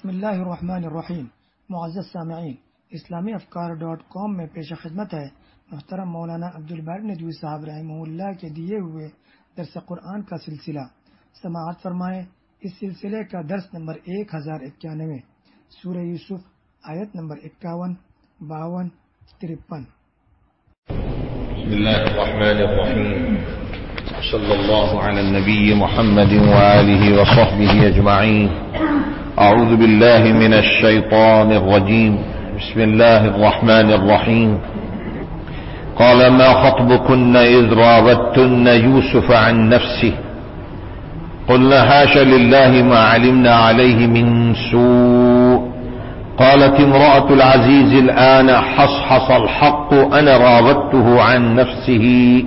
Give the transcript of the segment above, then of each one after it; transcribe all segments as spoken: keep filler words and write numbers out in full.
بسم اللہ الرحمن الرحیم۔ معزز سامعین، اسلامی افکار ڈاٹ کام میں پیش خدمت ہے محترم مولانا عبدالباری ندوی صاحب رحمہ اللہ کے دیے ہوئے درس قرآن کا سلسلہ۔ سماعت فرمائیں۔ اس سلسلے کا درس نمبر ایک ہزار اکیانوے، سورہ یوسف، آیت نمبر اکاون، باون، ترپن۔ بسم اللہ الرحمن الرحیم، صلی اللہ علی النبی محمد وآلہ وصحبہ اجمعین۔ اعوذ باللہ من الشیطان الرجیم، بسم اللہ الرحمن الرحیم۔ قال ما خطبكن اذ راودتن يوسف عن نفسه قلنا حاش لله ما علمنا عليه من سوء قالت امرأة العزيز الآن حصحص الحق أنا راودته عن نفسه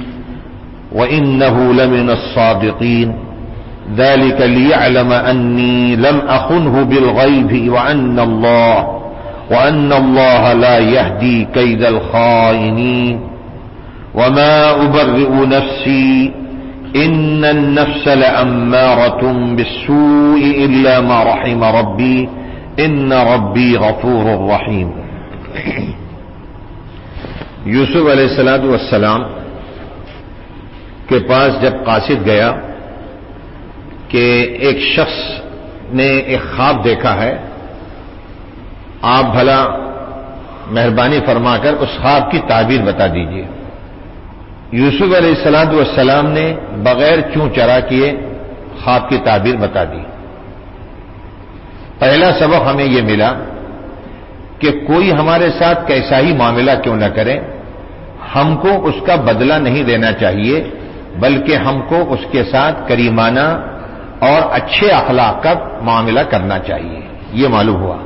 وإنه لمن الصادقين ذلك ليعلم أني لم أخنه بالغيب وأن الله وأن الله لا يهدي كيد الخائنين وما أبرئ نفسي إن النفس لأمارة بالسوء إلا ما رحم ربي إن ربي غفور رحيم۔ یوسف علیہ السلام والسلام کے پاس جب قاصد گیا کہ ایک شخص نے ایک خواب دیکھا ہے، آپ بھلا مہربانی فرما کر اس خواب کی تعبیر بتا دیجیے۔ یوسف علیہ السلام والسلام نے بغیر چوں چرا کیے خواب کی تعبیر بتا دی۔ پہلا سبق ہمیں یہ ملا کہ کوئی ہمارے ساتھ کیسا ہی معاملہ کیوں نہ کرے، ہم کو اس کا بدلہ نہیں دینا چاہیے، بلکہ ہم کو اس کے ساتھ کریمانہ اور اچھے اخلاق کا معاملہ کرنا چاہیے۔ یہ معلوم ہوا،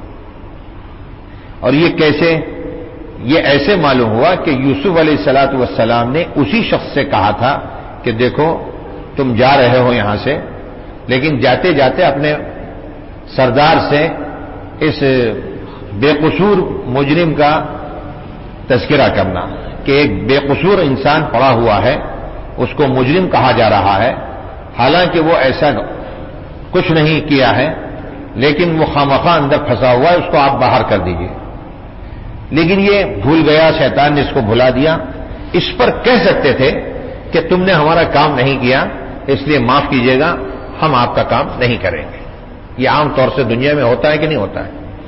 اور یہ کیسے؟ یہ ایسے معلوم ہوا کہ یوسف علیہ الصلوۃ والسلام نے اسی شخص سے کہا تھا کہ دیکھو تم جا رہے ہو یہاں سے، لیکن جاتے جاتے اپنے سردار سے اس بے قصور مجرم کا تذکرہ کرنا کہ ایک بے قصور انسان پڑا ہوا ہے، اس کو مجرم کہا جا رہا ہے، حالانکہ وہ ایسا کچھ نہیں کیا ہے، لیکن وہ خامخواہ اندر پھنسا ہوا ہے، اس کو آپ باہر کر دیجئے۔ لیکن یہ بھول گیا، شیطان نے اس کو بھلا دیا۔ اس پر کہہ سکتے تھے کہ تم نے ہمارا کام نہیں کیا، اس لیے معاف کیجیے گا، ہم آپ کا کام نہیں کریں گے۔ یہ عام طور سے دنیا میں ہوتا ہے کہ نہیں ہوتا ہے؟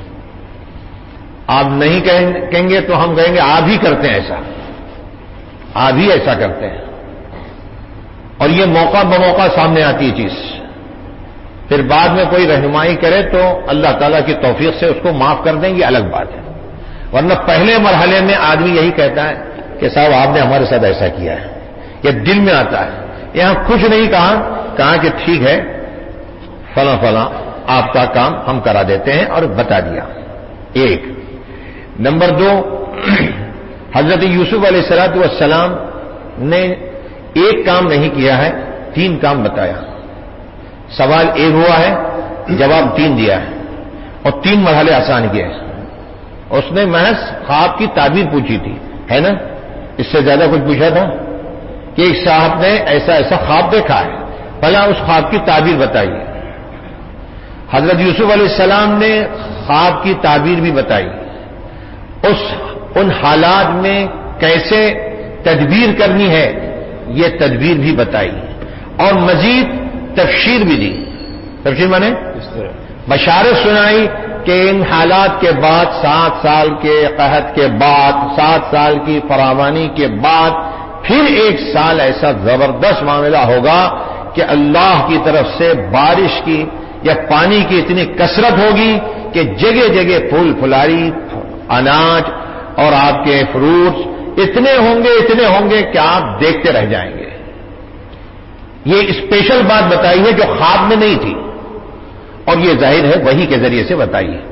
آپ نہیں کہیں گے تو ہم کہیں گے آپ ہی کرتے ہیں ایسا، آپ ہی ایسا کرتے ہیں، اور یہ موقع بموقع سامنے آتی ہے چیز۔ پھر بعد میں کوئی رہنمائی کرے تو اللہ تعالیٰ کی توفیق سے اس کو معاف کر دیں، یہ الگ بات ہے، ورنہ پہلے مرحلے میں آدمی یہی کہتا ہے کہ صاحب آپ نے ہمارے ساتھ ایسا کیا ہے، یہ دل میں آتا ہے۔ یہاں کچھ نہیں کہا، کہا کہ ٹھیک ہے فلاں فلاں آپ کا کام ہم کرا دیتے ہیں، اور بتا دیا۔ ایک نمبر دو، حضرت یوسف علیہ الصلوۃ والسلام نے ایک کام نہیں کیا ہے، تین کام بتایا۔ سوال ایک ہوا ہے، جواب تین دیا ہے، اور تین مرحلے آسان کیے ہیں۔ اس نے محض خواب کی تعبیر پوچھی تھی، ہے نا؟ اس سے زیادہ کچھ پوچھا تھا کہ ایک صاحب نے ایسا ایسا خواب دیکھا ہے، بھلا اس خواب کی تعبیر بتائیے۔ حضرت یوسف علیہ السلام نے خواب کی تعبیر بھی بتائی، اس ان حالات میں کیسے تدبیر کرنی ہے یہ تدبیر بھی بتائی، اور مزید تفسیر بھی دی۔ تفسیر مانے بشارت سنائی کہ ان حالات کے بعد، سات سال کے قحط کے بعد، سات سال کی فراوانی کے بعد پھر ایک سال ایسا زبردست معاملہ ہوگا کہ اللہ کی طرف سے بارش کی یا پانی کی اتنی کثرت ہوگی کہ جگہ جگہ پھول پھلاری، اناج اور آپ کے فروٹس اتنے ہوں گے اتنے ہوں گے کہ آپ دیکھتے رہ جائیں گے۔ یہ اسپیشل بات بتائی ہے جو خواب میں نہیں تھی، اور یہ ظاہر ہے وحی کے ذریعے سے بتائی ہے۔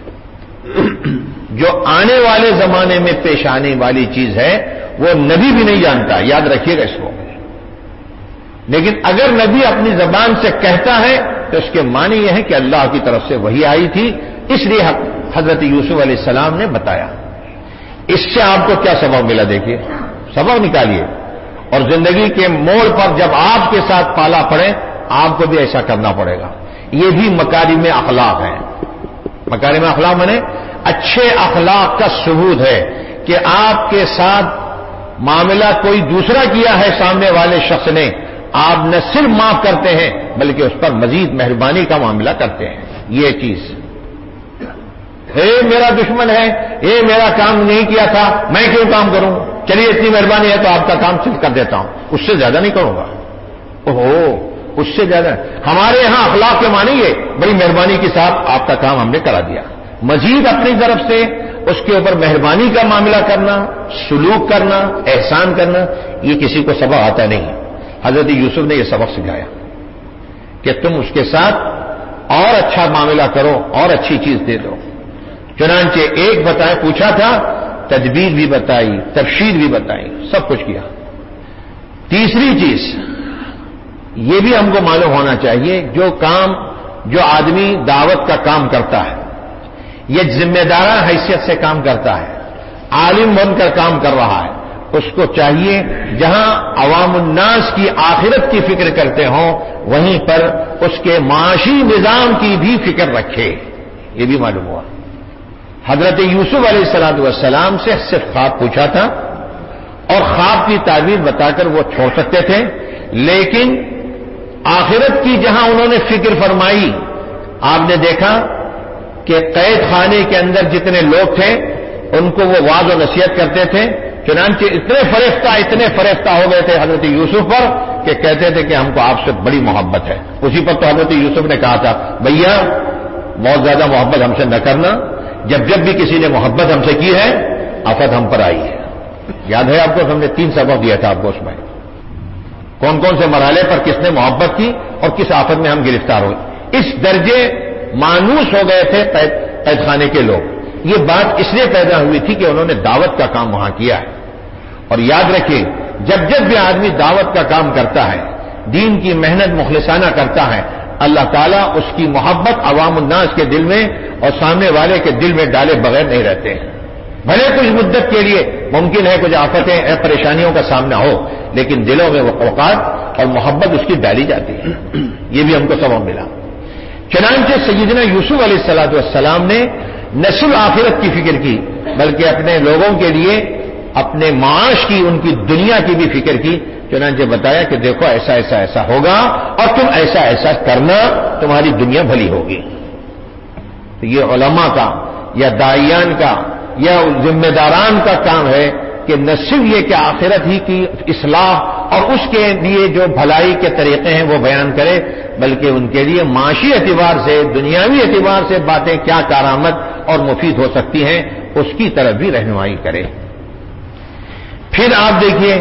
جو آنے والے زمانے میں پیش آنے والی چیز ہے وہ نبی بھی نہیں جانتا، یاد رکھیے گا اس کو۔ لیکن اگر نبی اپنی زبان سے کہتا ہے تو اس کے معنی یہ ہے کہ اللہ کی طرف سے وحی آئی تھی، اس لیے حضرت یوسف علیہ السلام نے بتایا۔ اس سے آپ کو کیا سبق ملا؟ دیکھیے، سبق نکالیے، اور زندگی کے موڑ پر جب آپ کے ساتھ پالا پڑے آپ کو بھی ایسا کرنا پڑے گا۔ یہ بھی مکارم اخلاق ہیں۔ مکارم اخلاق مانے اچھے اخلاق کا ثبوت ہے کہ آپ کے ساتھ معاملہ کوئی دوسرا کیا ہے سامنے والے شخص نے، آپ نہ صرف معاف کرتے ہیں بلکہ اس پر مزید مہربانی کا معاملہ کرتے ہیں. یہ چیز اے میرا دشمن ہے، اے میرا کام نہیں کیا تھا، میں کیوں کام کروں، چلیے اتنی مہربانی ہے تو آپ کا کام صرف کر دیتا ہوں، اس سے زیادہ نہیں کروں گا. اوہو، اس سے زیادہ ہمارے یہاں اخلاق کے معنی یہ بڑی مہربانی کے ساتھ آپ کا کام ہم نے کرا دیا. مزید اپنی طرف سے اس کے اوپر مہربانی کا معاملہ کرنا، سلوک کرنا، احسان کرنا، یہ کسی کو سبق آتا نہیں. حضرت یوسف نے یہ سبق سکھایا کہ تم اس کے ساتھ اور اچھا معاملہ کرو اور اچھی چیز دے دو. چنانچہ ایک بتایا، پوچھا تھا، تدبیر بھی بتائی، تفصیل بھی بتائی، سب کچھ کیا. تیسری چیز یہ بھی ہم کو معلوم ہونا چاہیے، جو کام جو آدمی دعوت کا کام کرتا ہے، یہ ذمہ دارہ حیثیت سے کام کرتا ہے، عالم بن کر کام کر رہا ہے، اس کو چاہیے جہاں عوام الناس کی آخرت کی فکر کرتے ہوں وہیں پر اس کے معاشی نظام کی بھی فکر رکھے. یہ بھی معلوم ہوا. حضرت یوسف علیہ الصلوۃ والسلام سے صرف خواب پوچھا تھا اور خواب کی تعبیر بتا کر وہ چھوڑ سکتے تھے، لیکن آخرت کی جہاں انہوں نے فکر فرمائی، آپ نے دیکھا کہ قید خانے کے اندر جتنے لوگ تھے ان کو وہ واعظ و نصیحت کرتے تھے. چنانچہ اتنے فریفتہ اتنے فریفتہ ہو گئے تھے حضرت یوسف پر کہ کہتے تھے کہ ہم کو آپ سے بڑی محبت ہے. اسی پر تو حضرت یوسف نے کہا تھا، بھیا بہت زیادہ محبت ہم سے نہ کرنا، جب جب بھی کسی نے محبت ہم سے کی ہے آفت ہم پر آئی ہے. یاد ہے آپ کو، ہم نے تین سبق دیا تھا آپ کو اس میں، کون کون سے مرحلے پر کس نے محبت کی اور کس آفت میں ہم گرفتار ہوئے. اس درجے مانوس ہو گئے تھے قید خانے کے لوگ. یہ بات اس لیے پیدا ہوئی تھی کہ انہوں نے دعوت کا کام وہاں کیا ہے. اور یاد رکھیں، جب جب بھی آدمی دعوت کا کام کرتا ہے، دین کی محنت مخلصانہ کرتا ہے، اللہ تعالیٰ اس کی محبت عوام الناس کے دل میں اور سامنے والے کے دل میں ڈالے بغیر نہیں رہتے ہیں. بھلے کچھ مدت کے لیے ممکن ہے کچھ آفتیں پریشانیوں کا سامنا ہو، لیکن دلوں میں وہ اوقات اور محبت اس کی ڈالی جاتی ہے. یہ بھی ہم کو سبق ملا. چنانچہ سیدنا یوسف علیہ الصلوۃ والسلام نے نہ صرف آخرت کی فکر کی بلکہ اپنے لوگوں کے لیے اپنے معاش کی، ان کی دنیا کی بھی فکر کی. چنانچہ بتایا کہ دیکھو ایسا ایسا ایسا ہوگا اور تم ایسا ایسا کرنا، تمہاری دنیا بھلی ہوگی. تو یہ علماء کا یا داعیان کا یا ذمہ داران کا کام ہے کہ نہ صرف یہ کہ آخرت ہی کی اصلاح اور اس کے لیے جو بھلائی کے طریقے ہیں وہ بیان کرے، بلکہ ان کے لیے معاشی اعتبار سے، دنیاوی اعتبار سے باتیں کیا کارآمد اور مفید ہو سکتی ہیں اس کی طرف بھی رہنمائی کرے. پھر آپ دیکھیے،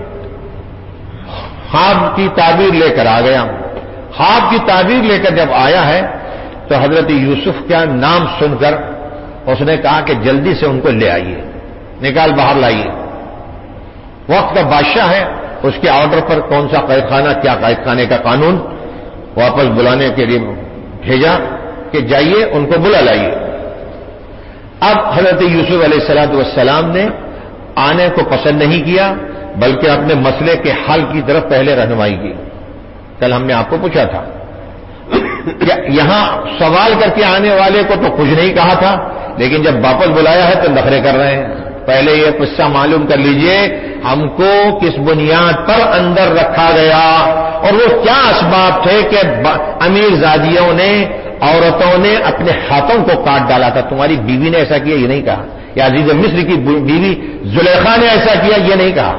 خواب کی تعبیر لے کر آ گیا. خواب کی تعبیر لے کر جب آیا ہے تو حضرت یوسف کا نام سن کر اس نے کہا کہ جلدی سے ان کو لے آئیے، نکال باہر لائیے. وقت کا بادشاہ ہے، اس کے آرڈر پر کون سا قید خانہ، کیا قید خانے کا قانون، واپس بلانے کے لیے بھیجا کہ جائیے ان کو بلا لائیے. اب حضرت یوسف علیہ الصلوۃ والسلام نے آنے کو پسند نہیں کیا بلکہ اپنے مسئلے کے حل کی طرف پہلے رہنمائی کی. کل ہم نے آپ کو پوچھا تھا یہاں سوال کر کے آنے والے کو تو کچھ نہیں کہا تھا، لیکن جب واپس بلایا ہے تو نخرے کر رہے ہیں. پہلے یہ قصہ معلوم کر لیجئے ہم کو کس بنیاد پر اندر رکھا گیا اور وہ کیا اسباب تھے کہ امیر زادیوں نے، عورتوں نے اپنے ہاتھوں کو کاٹ ڈالا تھا. تمہاری بیوی نے ایسا کیا یہ نہیں کہا، یا عزیز مصر کی بیوی زلیخا نے ایسا کیا یہ نہیں کہا.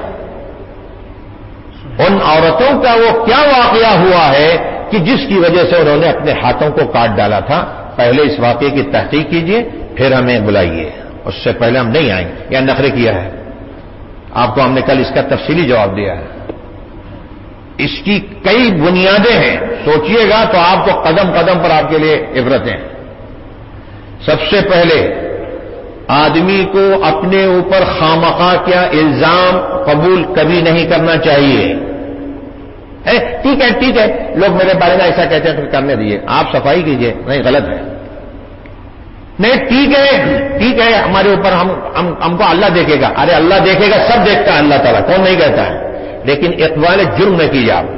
ان عورتوں کا وہ کیا واقعہ ہوا ہے کہ جس کی وجہ سے انہوں نے اپنے ہاتھوں کو کاٹ ڈالا تھا. پہلے اس واقعے کی تحقیق کیجئے پھر ہمیں بلائیے، اس سے پہلے ہم نہیں آئیں گے. یا نخرے کیا ہے، آپ کو ہم نے کل اس کا تفصیلی جواب دیا ہے. اس کی کئی بنیادیں ہیں، سوچئے گا تو آپ کو قدم قدم پر آپ کے لیے عبرتیں. سب سے پہلے آدمی کو اپنے اوپر خامخواہ کیا الزام قبول کبھی نہیں کرنا چاہیے. ٹھیک ہے ٹھیک ہے لوگ میرے بارے میں ایسا کہتے ہیں پھر کرنے دیجیے، آپ صفائی کیجیے. نہیں، غلط ہے. نہیں ٹھیک ہے ٹھیک ہے ہمارے اوپر ہم ہم, ہم کو اللہ دیکھے گا. ارے اللہ دیکھے گا، سب دیکھتا ہے اللہ تعالیٰ، کون نہیں کہتا ہے. لیکن اقبال جرم نہ کیجیے. آپ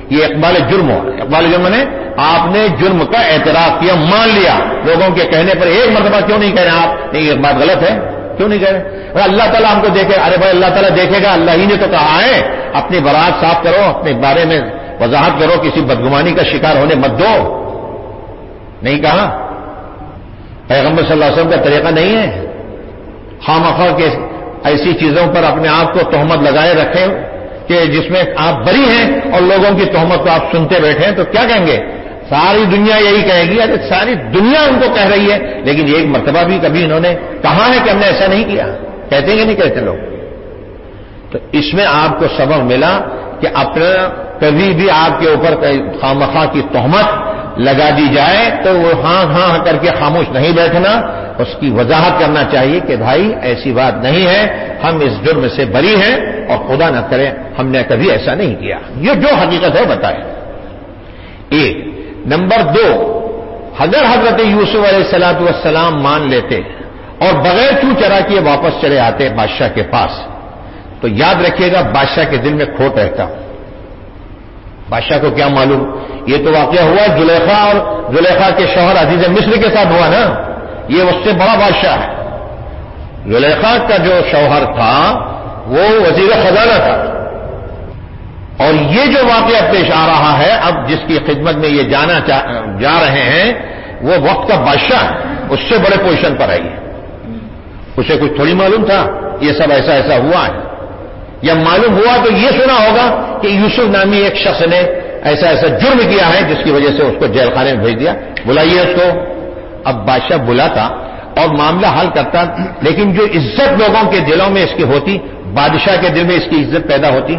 یہ اقبال جرم ہو. اقبال جرم نے آپ نے جرم کا اعتراف کیا, مان لیا. لوگوں کے کہنے پر ایک مرتبہ کیوں نہیں کہہ رہے آپ نہیں یہ بات غلط ہے, کیوں نہیں کہہ رہے؟ اللہ تعالیٰ ہم کو دیکھے. ارے بھائی اللہ تعالیٰ دیکھے گا, اللہ ہی نے تو کہا ہے اپنی برات صاف کرو, اپنے بارے میں وضاحت کرو, کسی بدگمانی کا شکار ہونے مت دو. نہیں کہا. پیغمبر صلی اللہ علیہ وسلم کا طریقہ نہیں ہے خواہ کے ایسی چیزوں پر اپنے آپ کو تہمت لگائے رکھیں کہ جس میں آپ بری ہیں اور لوگوں کی تہمت کو آپ سنتے بیٹھے ہیں. تو کیا کہیں گے؟ ساری دنیا یہی کہے گی. ارے ساری دنیا ان کو کہہ رہی ہے, لیکن ایک مرتبہ بھی کبھی انہوں نے کہا ہے کہ ہم نے ایسا نہیں کیا؟ کہتے ہیں کہ نہیں کہتے لوگ؟ تو اس میں آپ کو سبق ملا کہ اپنا کبھی بھی آپ کے اوپر خامخواہ کی تہمت لگا دی جائے تو وہ ہاں ہاں کر کے خاموش نہیں بیٹھنا, اس کی وضاحت کرنا چاہیے کہ بھائی ایسی بات نہیں ہے, ہم اس جرم سے بری ہیں اور خدا نہ کرے ہم نے کبھی ایسا نہیں کیا. یہ جو حقیقت ہے بتائیں. ایک. نمبر دو, اگر حضرت یوسف علیہ الصلوۃ والسلام مان لیتے اور بغیر چو چرا کیے واپس چلے آتے بادشاہ کے پاس, تو یاد رکھیے گا بادشاہ کے دل میں کھوٹ رہتا. بادشاہ کو کیا معلوم, یہ تو واقعہ ہوا زلیخا اور زلیخا کے شوہر عزیز مصر کے ساتھ ہوا نا, یہ اس سے بڑا بادشاہ ہے. زلیخا کا جو شوہر تھا وہ وزیر خزانہ تھا, اور یہ جو واقعہ پیش آ رہا ہے اب جس کی خدمت میں یہ جانا جا رہے ہیں وہ وقت کا بادشاہ ہے, اس سے بڑے پوزیشن پر آئی ہے. اسے کچھ تھوڑی معلوم تھا یہ سب ایسا ایسا ہوا ہے, یا معلوم ہوا تو یہ سنا ہوگا کہ یوسف نامی ایک شخص نے ایسا ایسا جرم کیا ہے جس کی وجہ سے اس کو جیل خانے میں بھیج دیا, بلائیے اس کو. اب بادشاہ بلاتا اور معاملہ حل کرتا, لیکن جو عزت لوگوں کے دلوں میں اس کی ہوتی, بادشاہ کے دل میں اس کی عزت پیدا ہوتی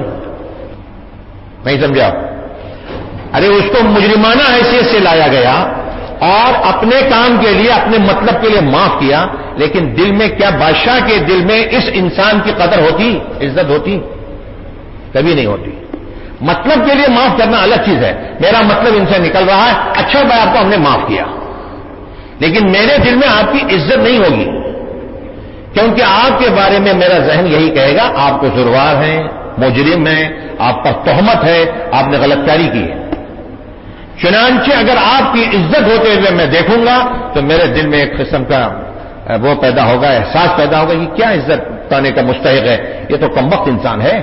نہیں. سمجھا؟ ارے اس کو مجرمانہ حیثیت سے لایا گیا اور اپنے کام کے لیے اپنے مطلب کے لیے معاف کیا, لیکن دل میں کیا بادشاہ کے دل میں اس انسان کی قدر ہوتی, عزت ہوتی؟ کبھی نہیں ہوتی. مطلب کے لیے معاف کرنا الگ چیز ہے, میرا مطلب ان سے نکل رہا ہے, اچھا بھائی آپ کو ہم نے معاف کیا, لیکن میرے دل میں آپ کی عزت نہیں ہوگی, کیونکہ آپ کے بارے میں میرا ذہن یہی کہے گا آپ کو زروار ہیں, مجرم ہیں, آپ پر تہمت ہے, آپ نے غلط کاری کی ہے. چنانچہ اگر آپ کی عزت ہوتے ہوئے میں دیکھوں گا تو میرے دل میں ایک قسم کا وہ پیدا ہوگا, احساس پیدا ہوگا, یہ کیا عزت پانے کا مستحق ہے, یہ تو کمبخت انسان ہے,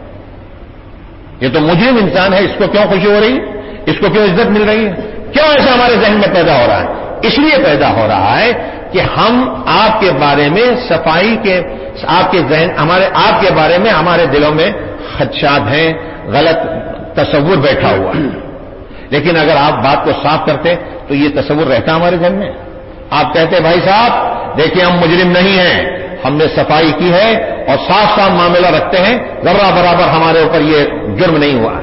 یہ تو مجرم انسان ہے, اس کو کیوں خوشی ہو رہی, اس کو کیوں عزت مل رہی ہے, کیوں ایسا ہمارے ذہن میں پیدا ہو رہا ہے؟ اس لیے پیدا ہو رہا ہے کہ ہم آپ کے بارے میں صفائی کے, آپ کے ذہن ہمارے آپ کے بارے میں ہمارے دلوں میں خدشات ہیں, غلط تصور بیٹھا ہوا ہے. لیکن اگر آپ بات کو صاف کرتے تو یہ تصور رہتا ہمارے ذہن میں. آپ کہتے بھائی صاحب دیکھیں ہم مجرم نہیں ہیں, ہم نے صفائی کی ہے اور صاف صاف معاملہ رکھتے ہیں, ذرہ برابر ہمارے اوپر یہ جرم نہیں ہوا.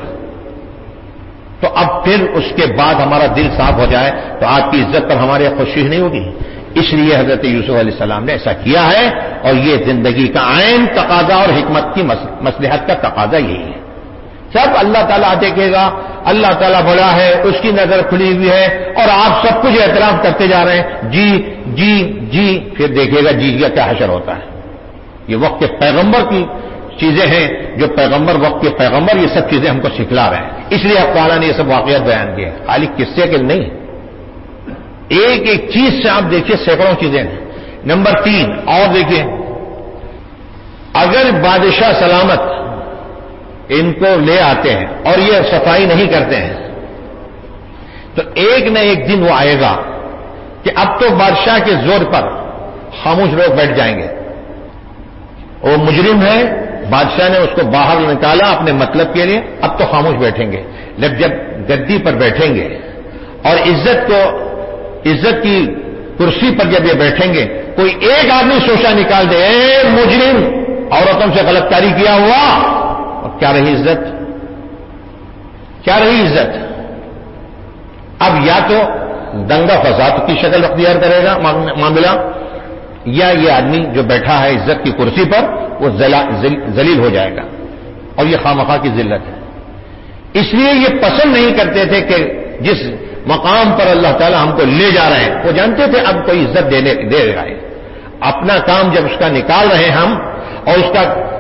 تو اب پھر اس کے بعد ہمارا دل صاف ہو جائے تو آپ کی عزت پر ہمارے خوشی نہیں ہوگی. اس لیے حضرت یوسف علیہ السلام نے ایسا کیا ہے, اور یہ زندگی کا عین تقاضا اور حکمت کی مصلحت کا تقاضا یہی ہے. سب اللہ تعالیٰ دیکھے گا, اللہ تعالیٰ بڑا ہے, اس کی نظر کھلی ہوئی ہے, اور آپ سب کچھ اعتراف کرتے جا رہے ہیں جی جی جی, پھر دیکھے گا جی کا کیا حشر ہوتا ہے. یہ وقت کے پیغمبر کی چیزیں ہیں, جو پیغمبر وقت کے پیغمبر یہ سب چیزیں ہم کو سکھلا رہے ہیں. اس لیے اب تعالیٰ نے یہ سب واقعات بیان کیے, خالی قصے کے نہیں, ایک ایک چیز سے آپ دیکھیے سینکڑوں چیزیں ہیں. نمبر تین اور دیکھیے, اگر بادشاہ سلامت ان کو لے آتے ہیں اور یہ صفائی نہیں کرتے ہیں تو ایک نہ ایک دن وہ آئے گا کہ اب تو بادشاہ کے زور پر خاموش لوگ بیٹھ جائیں گے. وہ مجرم ہے, بادشاہ نے اس کو باہر نکالا اپنے مطلب کے لیے, اب تو خاموش بیٹھیں گے. جب جب گدی پر بیٹھیں گے اور عزت کو عزت کی کرسی پر جب یہ بیٹھیں گے, کوئی ایک آدمی سوچا نکال دے اے مجرم عورتوں سے غلط کاری کیا ہوا, اور کیا رہی عزت, کیا رہی عزت. اب یا تو دنگا فساد کی شکل اختیار کرے گا معاملہ, یا یہ آدمی جو بیٹھا ہے عزت کی کرسی پر وہ ذلیل ہو جائے گا, اور یہ خامخواہ کی ذلت ہے. اس لیے یہ پسند نہیں کرتے تھے کہ جس مقام پر اللہ تعالیٰ ہم کو لے جا رہے ہیں, وہ جانتے تھے اب کوئی عزت دینے دے رہا ہے. اپنا کام جب اس کا نکال رہے ہیں ہم, اور اس کا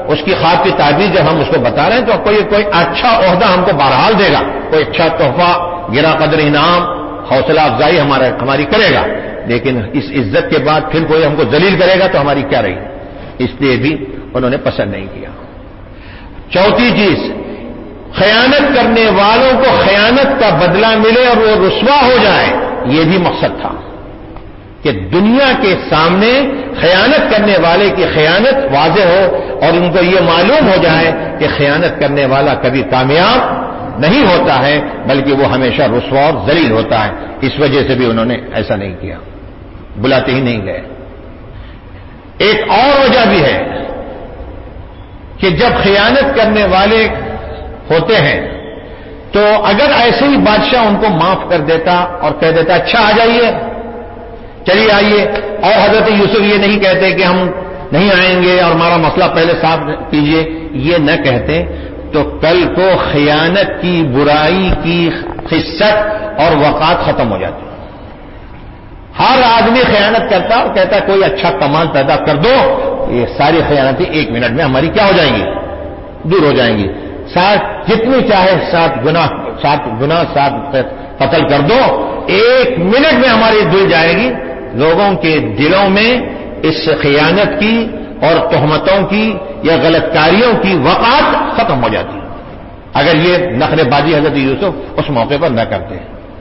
اس کی خواب کی تعبیر جب ہم اس کو بتا رہے ہیں تو کوئی کوئی اچھا عہدہ ہم کو بہرحال دے گا، کوئی اچھا تحفہ، گرا قدر انعام، حوصلہ افزائی ہمارا ہماری کرے گا، لیکن اس عزت کے بعد پھر کوئی ہم کو ذلیل کرے گا تو ہماری کیا رہی؟ اس لیے بھی انہوں نے پسند نہیں کیا۔ چوتھی چیز، خیانت کرنے والوں کو خیانت کا بدلہ ملے اور وہ رسوا ہو جائے، یہ بھی مقصد تھا کہ دنیا کے سامنے خیانت کرنے والے کی خیانت واضح ہو اور ان کو یہ معلوم ہو جائے کہ خیانت کرنے والا کبھی کامیاب نہیں ہوتا ہے بلکہ وہ ہمیشہ رسوا اور ذلیل ہوتا ہے۔ اس وجہ سے بھی انہوں نے ایسا نہیں کیا، بلاتے ہی نہیں گئے۔ ایک اور وجہ بھی ہے کہ جب خیانت کرنے والے ہوتے ہیں تو اگر ایسے ہی بادشاہ ان کو معاف کر دیتا اور کہہ دیتا اچھا آ جائیے، چلیے آئیے، اور حضرت یوسف یہ نہیں کہتے کہ ہم نہیں آئیں گے اور ہمارا مسئلہ پہلے صاف کیجئے، یہ نہ کہتے تو کل کو خیانت کی، برائی کی خست اور وقات ختم ہو جاتی۔ ہر آدمی خیانت کرتا اور کہتا کوئی اچھا کمال پیدا کر دو، یہ ساری خیانتیں ایک منٹ میں ہماری کیا ہو جائیں گی؟ دور ہو جائیں گی۔ سات جتنی چاہے سات گنا سات گنا سات قتل کر دو، ایک منٹ میں ہماری دل جائے گی۔ لوگوں کے دلوں میں اس خیانت کی اور تہمتوں کی یا غلط کاریوں کی وقات ختم ہو جاتی ہے اگر یہ نخرے بازی حضرت یوسف اس موقع پر نہ کرتے۔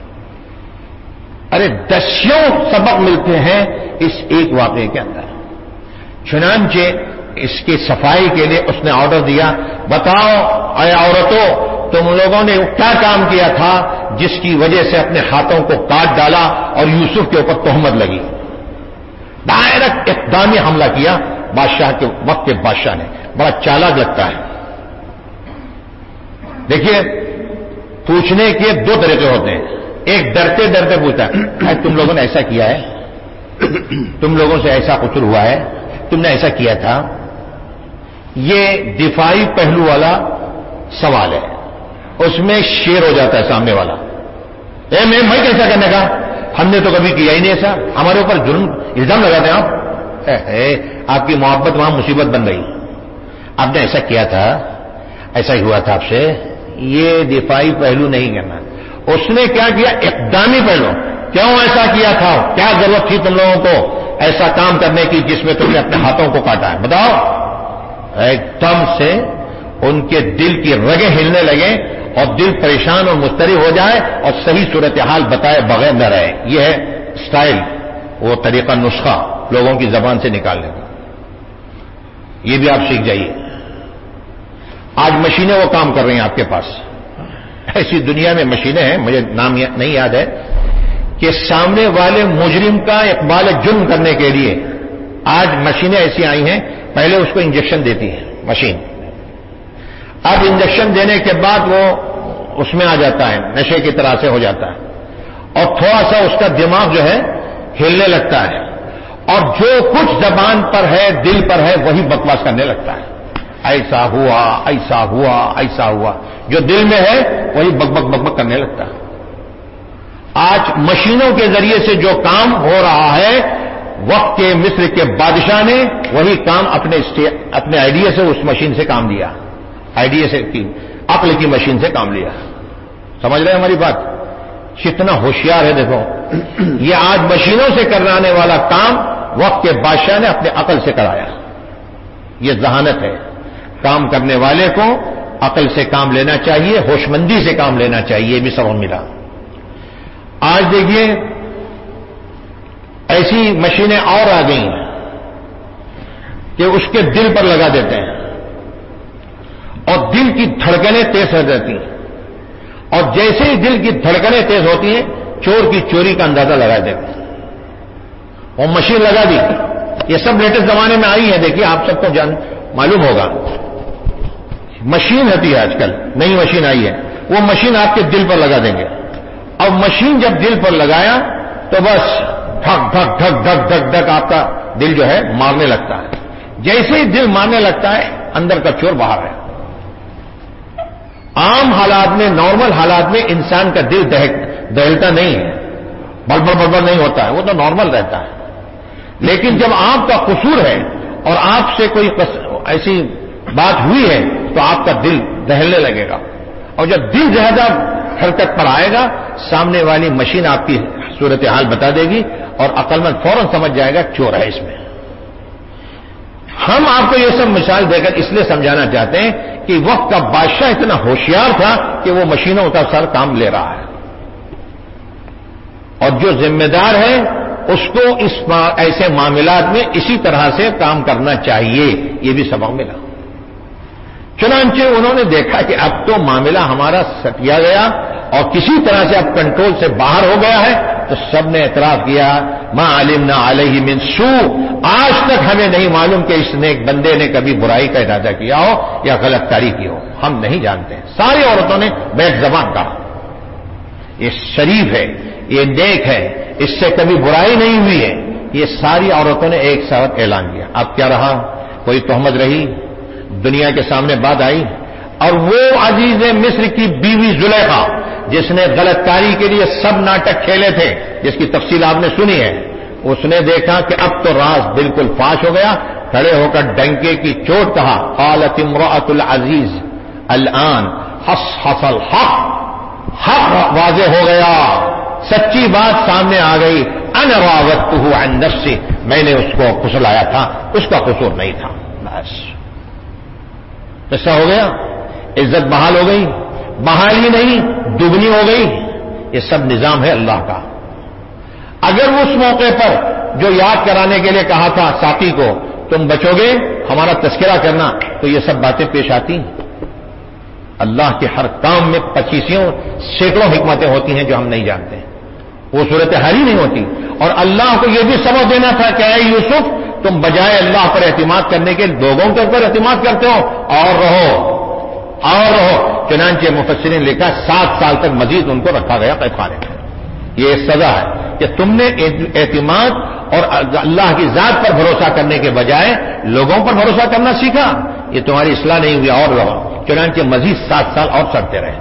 ارے دسیوں سبق ملتے ہیں اس ایک واقعے کے اندر۔ چنانچہ اس کی صفائی کے لیے اس نے آرڈر دیا، بتاؤ اے عورتوں تم لوگوں نے کیا کام کیا تھا جس کی وجہ سے اپنے ہاتھوں کو کاٹ ڈالا اور یوسف کے اوپر تہمت لگی؟ ڈائریکٹ اقدامی حملہ کیا بادشاہ کے وقت کے بادشاہ نے، بڑا چالاک لگتا ہے۔ دیکھیے پوچھنے کے دو طریقے ہوتے ہیں، ایک ڈرتے ڈرتے پوچھتا ہے تم لوگوں نے ایسا کیا ہے، تم لوگوں سے ایسا قصور ہوا ہے، تم نے ایسا کیا تھا۔ یہ دفاعی پہلو والا سوال ہے، اس میں شیر ہو جاتا ہے سامنے والا، اے میں بھائی کیسا کرنے کا، ہم نے تو کبھی کیا ہی نہیں ایسا، ہمارے اوپر جرم الزام لگاتے ہیں آپ۔ اے اے آپ کی محبت وہاں مصیبت بن گئی، آپ نے ایسا کیا تھا، ایسا ہی ہوا تھا آپ سے۔ یہ دفاعی پہلو نہیں کرنا، اس نے کیا کیا؟ اقدامی پہلو، کیوں ایسا کیا تھا، کیا ضرورت تھی تم لوگوں کو ایسا کام کرنے کی جس میں تم نے اپنے ہاتھوں کو کاٹا ہے، بتاؤ۔ ایک دم سے ان کے دل کی رگیں ہلنے لگے اور دل پریشان اور مضطرب ہو جائے اور صحیح صورتحال بتائے بغیر نہ رہے۔ یہ ہے سٹائل، وہ طریقہ، نسخہ لوگوں کی زبان سے نکالنے کا، یہ بھی آپ سیکھ جائیے۔ آج مشینیں وہ کام کر رہی ہیں آپ کے پاس، ایسی دنیا میں مشینیں ہیں، مجھے نام نہیں یاد ہے، کہ سامنے والے مجرم کا اقبال جرم کرنے کے لیے آج مشینیں ایسی آئی ہیں، پہلے اس کو انجیکشن دیتی ہے مشین، اب انجیکشن دینے کے بعد وہ اس میں آ جاتا ہے، نشے کی طرح سے ہو جاتا ہے، اور تھوڑا سا اس کا دماغ جو ہے ہلنے لگتا ہے، اور جو کچھ زبان پر ہے، دل پر ہے، وہی بکواس کرنے لگتا ہے، ایسا ہوا ایسا ہوا ایسا ہوا، جو دل میں ہے وہی بک بک بک بک کرنے لگتا ہے۔ آج مشینوں کے ذریعے سے جو کام ہو رہا ہے، وقت کے مصر کے بادشاہ نے وہی کام اپنے اپنے آئیڈیا سے اس مشین سے کام لیا، آئیڈیا سے کی عقل کی مشین سے کام لیا۔ سمجھ رہے ہیں ہماری بات؟ کتنا ہوشیار ہے دیکھو، یہ آج مشینوں سے کرانے والا کام وقت کے بادشاہ نے اپنے عقل سے کرایا۔ یہ ذہانت ہے، کام کرنے والے کو عقل سے کام لینا چاہیے، ہوشمندی سے کام لینا چاہیے، یہ بھی سبق ملا۔ آج دیکھیے ایسی مشینیں اور آ گئی ہیں کہ اس کے دل پر لگا دیتے ہیں اور دل کی دھڑکنیں تیز ہو جاتی ہیں، اور جیسے ہی دل کی دھڑکنیں تیز ہوتی ہیں چور کی چوری کا اندازہ لگا دیتے ہیں۔ وہ مشین لگا دی، یہ سب لیٹسٹ زمانے میں آئی ہے، دیکھیے آپ سب کو جان معلوم ہوگا، مشین ہوتی ہے آج کل، نئی مشین آئی ہے، وہ مشین آپ کے دل پر لگا دیں گے، اور مشین جب دل پر لگایا تو بس دھک دھک دھک دھک دھک دھک آپ کا دل جو ہے مارنے لگتا ہے، جیسے ہی دل مارنے لگتا ہے اندر کا چور باہر ہے۔ عام حالات میں، نارمل حالات میں انسان کا دل دہلتا نہیں ہے، بڑبڑ بڑبڑ نہیں ہوتا ہے، وہ تو نارمل رہتا ہے، لیکن جب آپ کا قصور ہے اور آپ سے کوئی ایسی بات ہوئی ہے تو آپ کا دل دہلنے لگے گا، اور جب دل زیادہ حرکت پر آئے گا سامنے والی مشین آپ کی صورتحال بتا دے گی اور عقل مند فوراً سمجھ جائے گا چور ہے اس میں۔ ہم آپ کو یہ سب مثال دے کر اس لیے سمجھانا چاہتے ہیں کہ وقت کا بادشاہ اتنا ہوشیار تھا کہ وہ مشینوں کا سر کام لے رہا ہے، اور جو ذمہ دار ہے اس کو اس ایسے معاملات میں اسی طرح سے کام کرنا چاہیے، یہ بھی سبق ملا۔ چنانچہ انہوں نے دیکھا کہ اب تو معاملہ ہمارا سٹیا گیا اور کسی طرح سے اب کنٹرول سے باہر ہو گیا ہے، تو سب نے اعتراف کیا ما علمنا علیہ من سوء، آج تک ہمیں نہیں معلوم کہ اس نے ایک بندے نے کبھی برائی کا ارادہ کیا ہو یا غلط کاری کی ہو، ہم نہیں جانتے ہیں۔ ساری عورتوں نے بیک زبان کہا یہ شریف ہے، یہ نیک ہے، اس سے کبھی برائی نہیں ہوئی ہے، یہ ساری عورتوں نے ایک ساتھ اعلان کیا۔ اب کیا رہا؟ کوئی تہمت رہی؟ دنیا کے سامنے بات آئی، اور وہ عزیز مصر کی بیوی زلیخا جس نے غلط کاری کے لیے سب ناٹک کھیلے تھے، جس کی تفصیل آپ نے سنی ہے، اس نے دیکھا کہ اب تو راز بالکل فاش ہو گیا، کھڑے ہو کر ڈنکے کی چوٹ کہا قالت امرأۃ العزیز الآن حصحص الحق، حق واضح ہو گیا، سچی بات سامنے آ گئی، انا راودتہ عن نفسی، میں نے اس کو پھسلایا تھا، اس کا قصور نہیں تھا، بس ایسا ہو گیا، عزت بحال ہو گئی، بحال ہی نہیں دگنی ہو گئی۔ یہ سب نظام ہے اللہ کا۔ اگر اس موقع پر جو یاد کرانے کے لیے کہا تھا ساقی کو تم بچو گے ہمارا تذکرہ کرنا، تو یہ سب باتیں پیش آتی۔ اللہ کے ہر کام میں پچیسوں سینکڑوں حکمتیں ہوتی ہیں جو ہم نہیں جانتے، وہ صورت حال ہی نہیں ہوتی۔ اور اللہ کو یہ بھی سبق دینا تھا کہ اے یوسف تم بجائے اللہ پر اعتماد کرنے کے لوگوں کے اوپر اعتماد کرتے ہو، اور رہو اور رہو۔ چنانچہ مفسرین نے لکھا سات سال تک مزید ان کو رکھا گیا قید خانے میں۔ یہ سزا ہے کہ تم نے اعتماد اور اللہ کی ذات پر بھروسہ کرنے کے بجائے لوگوں پر بھروسہ کرنا سیکھا، یہ تمہاری اصلاح نہیں ہوئی، اور رہو۔ چنانچہ مزید سات سال اور چڑھتے رہے۔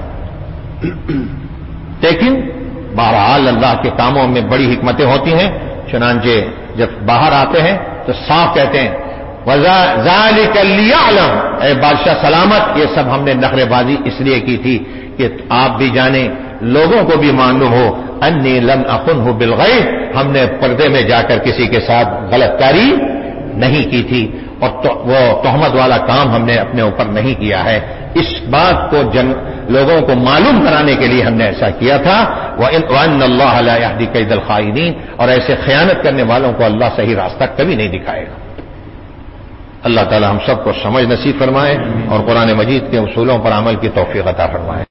لیکن بہرحال اللہ کے کاموں میں بڑی حکمتیں ہوتی ہیں۔ چنانچہ جب باہر آتے ہیں تو صاف کہتے ہیں وَذَلِكَ لِيَعْلَمْ، اے بادشاہ سلامت، یہ سب ہم نے نخرے بازی اس لیے کی تھی کہ آپ بھی جانیں، لوگوں کو بھی معلوم ہو انی لم اخنہ بالغیب، ہم نے پردے میں جا کر کسی کے ساتھ غلط کاری نہیں کی تھی، اور تو وہ تہمت والا کام ہم نے اپنے اوپر نہیں کیا ہے۔ اس بات کو جن لوگوں کو معلوم کرانے کے لیے ہم نے ایسا کیا تھا۔ وَإِنَّ اللَّهَ لَا يَهْدِي كَيْدَ الْخَائِنِينَ، اور ایسے خیانت کرنے والوں کو اللہ صحیح راستہ کبھی نہیں دکھائے گا۔ اللہ تعالی ہم سب کو سمجھ نصیب فرمائے اور قرآن مجید کے اصولوں پر عمل کی توفیق عطا فرمائے۔